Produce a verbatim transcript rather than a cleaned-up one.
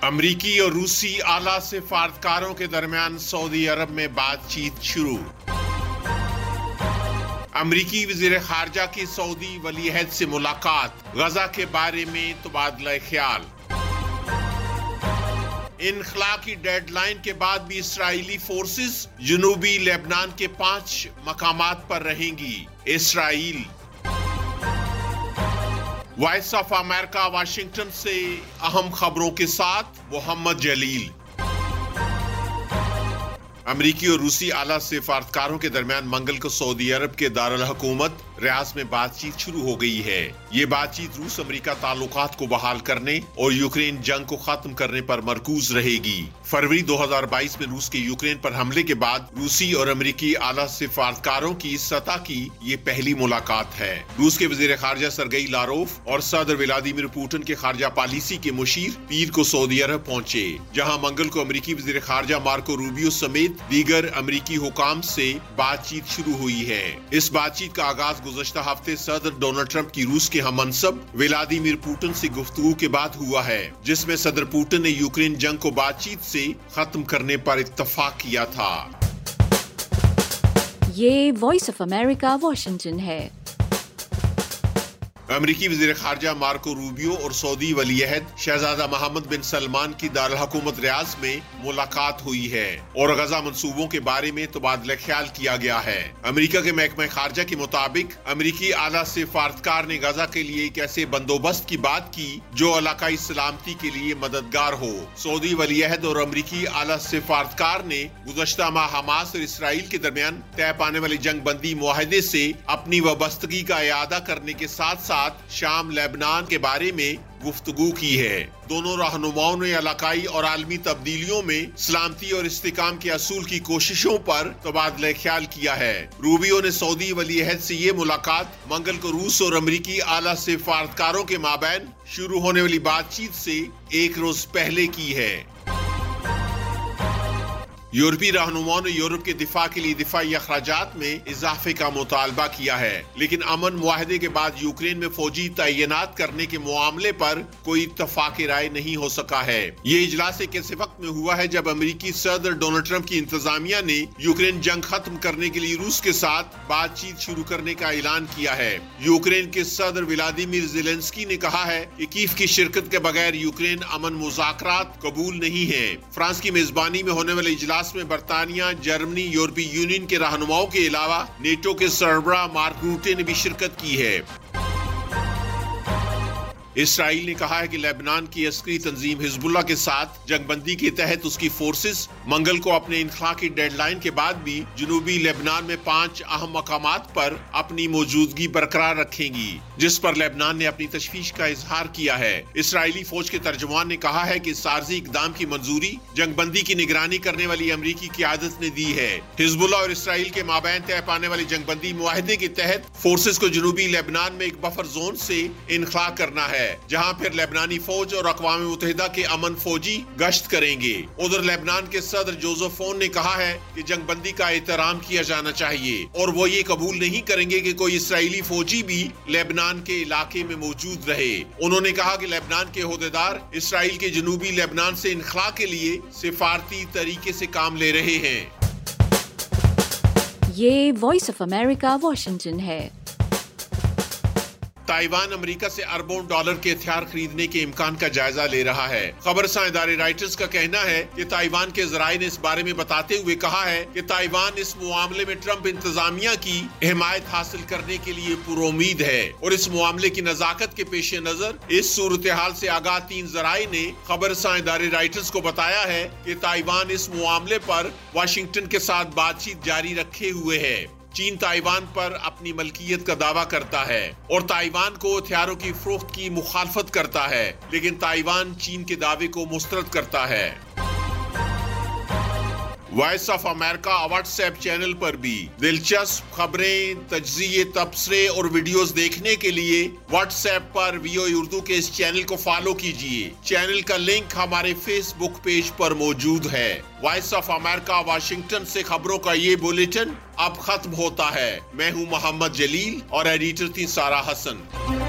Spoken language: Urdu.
امریکی اور روسی اعلیٰ سفارتکاروں کے درمیان سعودی عرب میں بات چیت شروع۔ امریکی وزیر خارجہ کی سعودی ولی عہد سے ملاقات، غزہ کے بارے میں تبادلہ خیال۔ انخلا کی ڈیڈ لائن کے بعد بھی اسرائیلی فورسز جنوبی لبنان کے پانچ مقامات پر رہیں گی۔ Israel. Voice of America Washington سے اہم خبروں کے ساتھ محمد جلیل۔ امریکی اور روسی اعلیٰ سفارتکاروں کے درمیان منگل کو سعودی عرب کے دارالحکومت ریاض میں بات چیت شروع ہو گئی ہے۔ یہ بات چیت روس امریکہ تعلقات کو بحال کرنے اور یوکرین جنگ کو ختم کرنے پر مرکوز رہے گی۔ فروری دو ہزار بائیس میں روس کے یوکرین پر حملے کے بعد روسی اور امریکی اعلیٰ سفارتکاروں کی سطح کی یہ پہلی ملاقات ہے۔ روس کے وزیر خارجہ سرگئی لاروف اور صدر ولادیمیر پوٹن کے خارجہ پالیسی کے مشیر پیر کو سعودی عرب پہنچے، جہاں منگل کو امریکی وزیر خارجہ مارکو روبیو سمیت دیگر امریکی حکام سے بات چیت شروع ہوئی ہے۔ اس بات چیت کا آغاز گزشتہ ہفتے صدر ڈونلڈ ٹرمپ کی روس کے ہم منصب ولادیمیر پوٹن سے گفتگو کے بعد ہوا ہے، جس میں صدر پوٹن نے یوکرین جنگ کو بات چیت سے ختم کرنے پر اتفاق کیا تھا۔ یہ وائس آف امریکہ واشنگٹن ہے۔ امریکی وزیر خارجہ مارکو روبیو اور سعودی ولی عہد شہزادہ محمد بن سلمان کی دارالحکومت ریاض میں ملاقات ہوئی ہے اور غزہ منصوبوں کے بارے میں تبادلہ خیال کیا گیا ہے۔ امریکہ کے محکمہ خارجہ کے مطابق امریکی اعلیٰ سفارتکار نے غزہ کے لیے ایک ایسے بندوبست کی بات کی جو علاقائی سلامتی کے لیے مددگار ہو۔ سعودی ولی عہد اور امریکی اعلیٰ سفارتکار نے گزشتہ ماہ حماس اور اسرائیل کے درمیان طے پانے والے جنگ بندی معاہدے سے اپنی وابستگی کا اعادہ کرنے کے ساتھ ساتھ شام لبنان کے بارے میں گفتگو کی ہے۔ دونوں رہنماؤں نے علاقائی اور عالمی تبدیلیوں میں سلامتی اور استحکام کے اصول کی کوششوں پر تبادلہ خیال کیا ہے۔ روبیو نے سعودی ولی عہد سے یہ ملاقات منگل کو روس اور امریکی اعلیٰ سفارتکاروں کے مابین شروع ہونے والی بات چیت سے ایک روز پہلے کی ہے۔ یورپی رہنماؤں نے یورپ کے دفاع کے لیے دفاعی اخراجات میں اضافے کا مطالبہ کیا ہے، لیکن امن معاہدے کے بعد یوکرین میں فوجی تعینات کرنے کے معاملے پر کوئی اتفاق رائے نہیں ہو سکا ہے۔ یہ اجلاس ایک ایسے وقت میں ہوا ہے جب امریکی صدر ڈونلڈ ٹرمپ کی انتظامیہ نے یوکرین جنگ ختم کرنے کے لیے روس کے ساتھ بات چیت شروع کرنے کا اعلان کیا ہے۔ یوکرین کے صدر ولادیمیر زیلنسکی نے کہا ہے کہ کیف کی شرکت کے بغیر یوکرین امن مذاکرات قبول نہیں ہے۔ فرانس کی میزبانی میں ہونے والے اجلاس میں برطانیہ، جرمنی، یورپی یونین کے رہنماؤں کے علاوہ نیٹو کے سربراہ مارک روٹے نے بھی شرکت کی ہے۔ اسرائیل نے کہا ہے کہ لبنان کی عسکری تنظیم حزب اللہ کے ساتھ جنگ بندی کے تحت اس کی فورسز منگل کو اپنے انخلا کی ڈیڈ لائن کے بعد بھی جنوبی لبنان میں پانچ اہم مقامات پر اپنی موجودگی برقرار رکھیں گی، جس پر لبنان نے اپنی تشویش کا اظہار کیا ہے۔ اسرائیلی فوج کے ترجمان نے کہا ہے کہ اس عارضی اقدام کی منظوری جنگ بندی کی نگرانی کرنے والی امریکی قیادت نے دی ہے۔ حزب اللہ اور اسرائیل کے مابین طے پانے والے جنگ بندی معاہدے کے تحت فورسز کو جنوبی لبنان میں ایک بفر زون سے انخلا کرنا ہے، جہاں پھر لبنانی فوج اور اقوام متحدہ کے امن فوجی گشت کریں گے۔ ادھر لبنان کے صدر جوزف فون نے کہا ہے کہ جنگ بندی کا احترام کیا جانا چاہیے اور وہ یہ قبول نہیں کریں گے کہ کوئی اسرائیلی فوجی بھی لبنان کے علاقے میں موجود رہے۔ انہوں نے کہا کہ لبنان کے عہدیدار اسرائیل کے جنوبی لبنان سے انخلا کے لیے سفارتی طریقے سے کام لے رہے ہیں۔ یہ وائس آف امریکہ واشنگٹن ہے۔ تائیوان امریکہ سے اربوں ڈالر کے ہتھیار خریدنے کے امکان کا جائزہ لے رہا ہے۔ خبرساں ادارے رائٹرز کا کہنا ہے کہ تائیوان کے ذرائع نے اس بارے میں بتاتے ہوئے کہا ہے کہ تائیوان اس معاملے میں ٹرمپ انتظامیہ کی حمایت حاصل کرنے کے لیے پر امید ہے، اور اس معاملے کی نزاکت کے پیش نظر اس صورتحال سے آگاہ تین ذرائع نے خبرساں ادارے رائٹرز کو بتایا ہے کہ تائیوان اس معاملے پر واشنگٹن کے ساتھ بات چیت جاری رکھے ہوئے ہے۔ چین تائیوان پر اپنی ملکیت کا دعویٰ کرتا ہے اور تائیوان کو ہتھیاروں کی فروخت کی مخالفت کرتا ہے، لیکن تائیوان چین کے دعوے کو مسترد کرتا ہے۔ Voice of America WhatsApp channel پر بھی دلچسپ خبریں، تجزیے، تبصرے اور ویڈیوز دیکھنے کے لیے واٹس ایپ پر وی او اردو کے اس چینل کو فالو کیجیے۔ چینل کا لنک ہمارے فیس بک پیج پر موجود ہے۔ وائس آف امریکہ واشنگٹن سے خبروں کا یہ بلیٹن اب ختم ہوتا ہے۔ میں ہوں محمد جلیل اور ایڈیٹر تھی سارہ حسن۔